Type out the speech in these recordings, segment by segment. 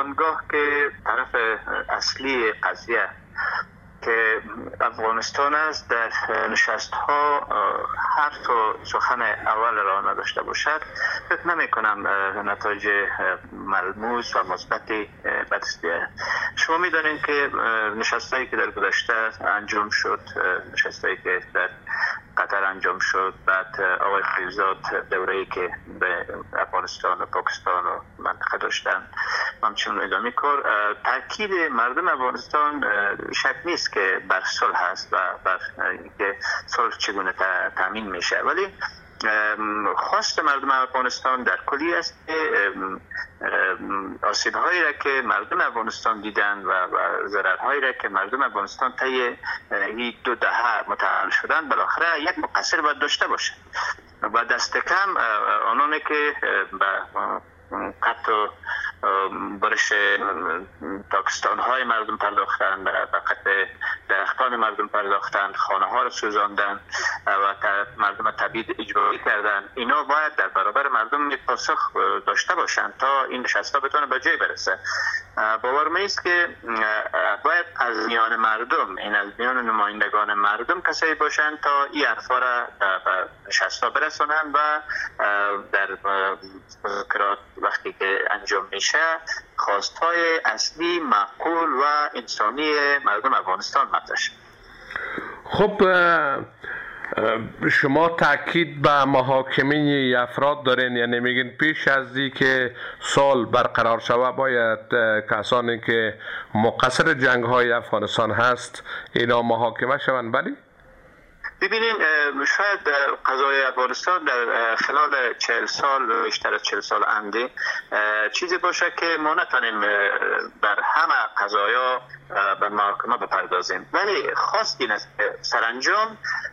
اونگاه که طرف اصلی قضیه که افغانستان است در نشست ها حرف و سخن اول را نداشته باشد، فکر نمی کنم نتایج ملموس و مثبتی به دست بیاید. شما می دانید که نشست هایی که در گذشته انجام شد، نشست هایی که در قطر انجام شد، بعد آقای خلیلزاد دوره‌ای که به افغانستان و پاکستان و منطقه داشتن، همچنین ادامه کار، تاکید مردم افغانستان شک نیست که بر صلح هست و بر اینکه صلح چگونه تامین میشه، ولی خواست مردم افغانستان در کلی است که آسیب هایی را که مردم افغانستان دیدن و ضرر هایی را که مردم افغانستان طی این 2 دهه متحمل شدن بالاخره یک مقصر باید داشته باشه و دست کم آنانی که به قطع و برش پاکستان های مردم پرداختن، به قطع درختان مردم پرداختن، خانه ها رو سوزاندن و مردم تبعید اجباری کردن، اینا باید در برابر مردم پاسخ داشته باشند تا این نشست ها بتونه به جای برسه. باور است که باید از میان مردم، این از میان نمایندگان مردم کسایی باشند تا این حرفا را به نشست ها برسونن و در مذاکرات وقتی که انجام میشه خواستهای اصلی معقول و انسانی مردم افغانستان مطرح شد. خب شما تاکید به محاکمه افراد دارین، یعنی میگین پیش از که صلح برقرار شود باید کسانی که مقصر جنگ های افغانستان هست اینا محاکمه شوند؟ ولی ببینید شاید قضای افغانستان در خلال 40 سال و بیشتر از 40 سال آینده چیزی باشه که ما نتونیم بر همه قضایا به محاکمه بپردازیم، ولی خواست این است که سرانجام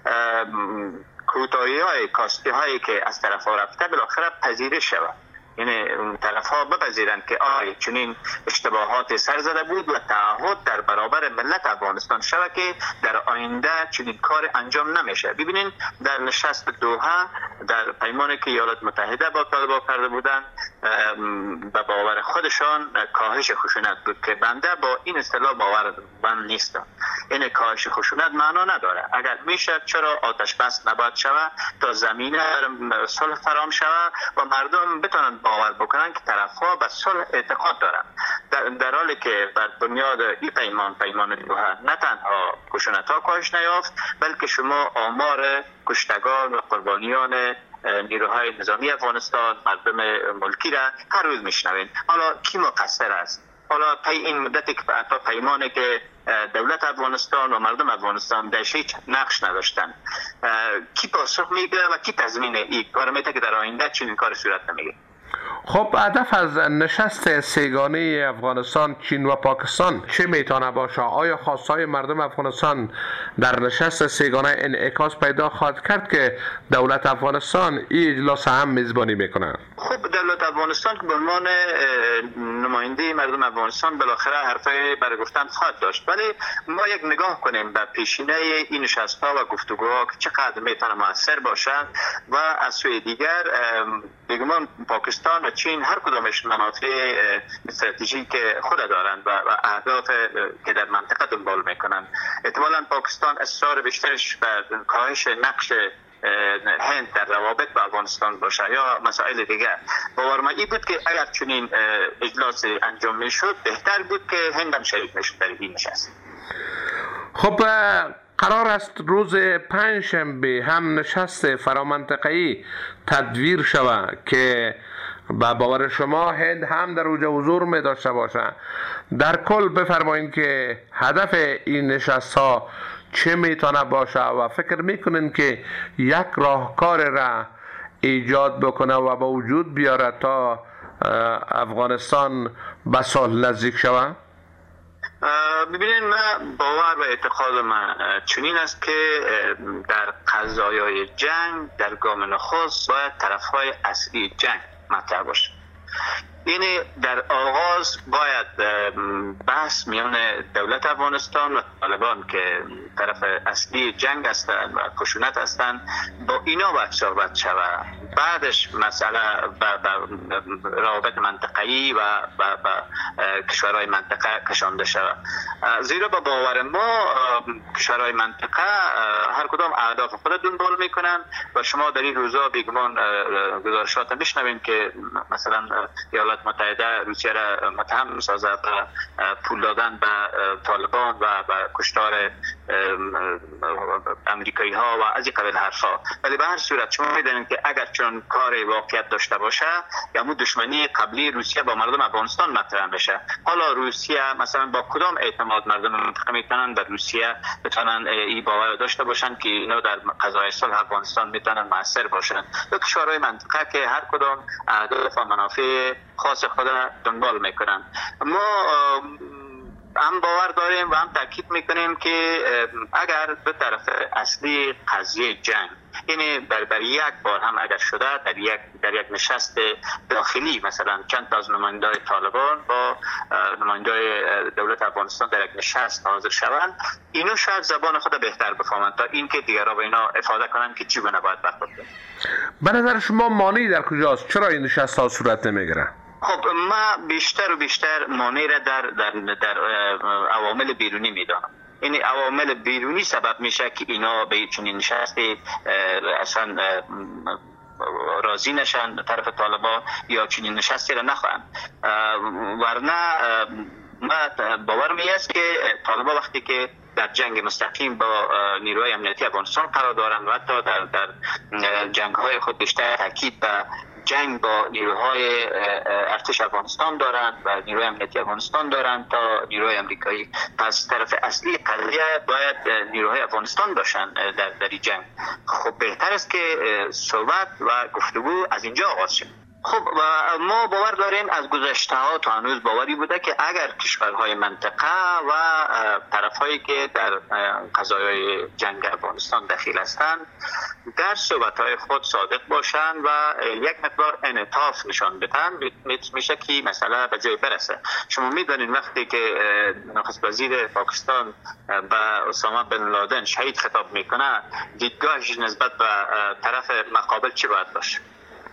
کوتاهی های کاستی هایی که از طرف ها رفته بالاخره پذیرش شود، یعنی اون طرف ها بپذیرند که چنین اشتباهات سر زده بود و تعهد در برابر ملت افغانستان شود که در آینده چنین کار انجام نمیشه. ببینید در نشست دوحه در پیمانی که ایالات متحده با طالبان کرده بودند به باور خودشان کاهش خشونت بود که بنده با این اصطلاح باورمند نیستم. این کاهش خشونت معنا نداره. اگر میشه چرا آتش بس نباید شود تا زمینه صلح فراهم شود و مردم بتونن باور بکنن که طرف‌ها به صلح اعتقاد دارن، در حالی که بر بنیاد این پیمان دوحه نه تنها خشونت‌ها کاهش نیافت بلکه شما آمار کشتگان و قربانیان نیروهای نظامی افغانستان، مردم ملکی را هر روز میشنوین. حالا کی مقصر است؟ حالا طی این مدتی که حتی پیمانی که دولت افغانستان و مردم افغانستان در هیچ نقش نداشتن، کی پاسخ میده و کی تضمین این کار میده که در آینده چنین کار صورت نمیگیره؟ خب هدف از نشست سه‌گانه افغانستان، چین و پاکستان چه میتونه باشه؟ آیا خواستهای مردم افغانستان در نشست سه‌گانه انعکاس پیدا خواهد کرد که دولت افغانستان این اجلاس هم میزبانی میکنه؟ خب دولت افغانستان که به عنوان نماینده مردم افغانستان بالاخره حرفای برای گفتن خواهد داشت، ولی ما یک نگاه کنیم به پیشینه این نشست‌ها و گفتگوها که چقدر میتونه موثر باشه و از سوی دیگر بگمان پاکستان و چین هر کدامش منافع استراتژیک خود دارند و اهداف که در منطقه دنبال میکنند. احتمالاً پاکستان اصرار بیشترش بر کاهش نقش هند در روابط با افغانستان باشه یا مسائل دیگر. باور من این بود که اگر چنین اجلاس انجام میشد بهتر بود که هند هم شریک میشد در این نشست. خب قرار است روز پنجشنبه هم نشست فرامنطقه‌ای تدویر شود که با باور شما هند هم در اوج حضور می داشته باشه. در کل بفرمایید که هدف این نشست ها چه میتونه باشه و فکر میکنین که یک راهکار را ایجاد بکنه و با وجود بیاره تا افغانستان به صلح نزدیک شود؟ ببینید من باور و اعتقاد من چنین است که در قضایای جنگ در گام نخست باید طرفهای اصلی جنگ مطرح باشه. یعنی در آغاز باید بحث میان دولت افغانستان و طالبان که طرف اصلی جنگ هستند و خشونت هستند با اینا باید صحبت شود. بعدش مسئله روابط منطقه‌ای و کشورهای منطقه کشانده شود. زیرا با باور ما کشورهای منطقه هر کدام اهداف خود دنبال میکنن و شما در این روزا بیگمان گزارشات میشنوین که مثلا ایالات متحده روسیه را متهم میسازه به پول دادن به طالبان و به کشتار امریکایی ها و از این قبیل حرفا. ولی به هر صورت شما میدونید که اگر چون کار واقعیت داشته باشه یا مو دشمنی قبلی روسیه با مردم افغانستان مطرح بشه، حالا روسیه مثلا با کدام اعتماد مردم منطقه میتونن به روسیه بتونن این باور داشته باشن که اینا در قضای صلح افغانستان میتونن موثر باشن؟ دو کشورهای منطقه که هر کدام اهداف و منافع خاص خود دنبال میکنن. ما هم باور داریم و هم تاکید میکنیم که اگر به طرف اصلی قضیه جنگ، یعنی بر یک بار هم اگر شده در یک نشست داخلی مثلا چند تا از نماینده‌های طالبان با نماینده‌های دولت افغانستان در یک نشست حاضر شوند، اینو شاید زبان خود بهتر بفهمند تا اینکه دیگرها به اینا افاده کنند که چی گونه باید برخورد کنند. به نظر شما مانعی در کجاست؟ چرا این نشست ها صورت نمیگیره؟ خب ما بیشتر و بیشتر مانع را در عوامل بیرونی میدانم. این عوامل بیرونی سبب میشه که اینا به چنین نشستی اصلا راضی نشن طرف طالبان یا چنین نشستی را نخواهند. ورنه ما باور است که طالبان وقتی که در جنگ مستقیم با نیروهای امنیتی افغانستان قرار دارند و حتی در جنگ‌های خود بیشتر تاکید به جنگ با نیروهای ارتش افغانستان دارند و نیروهای امنیتی افغانستان دارند تا نیروهای امریکایی. پس طرف اصلی قضیه باید نیروهای افغانستان باشند در این جنگ. خب بهتر است که صحبت و گفتگو از اینجا آغاز شد. خب ما باور داریم از گذشته ها تا هنوز باوری بوده که اگر کشورهای منطقه و طرفهایی که در قضایای جنگ افغانستان دخیل هستند در صحبت‌های خود صادق باشند و یک مقدار انعطاف نشان بدن، میشه که مسئله به جای برسه. شما میدونید وقتی که نخست وزیر پاکستان به اسامه بن لادن شهید خطاب میکنه، دیدگاهش نسبت به طرف مقابل چی باید باشه؟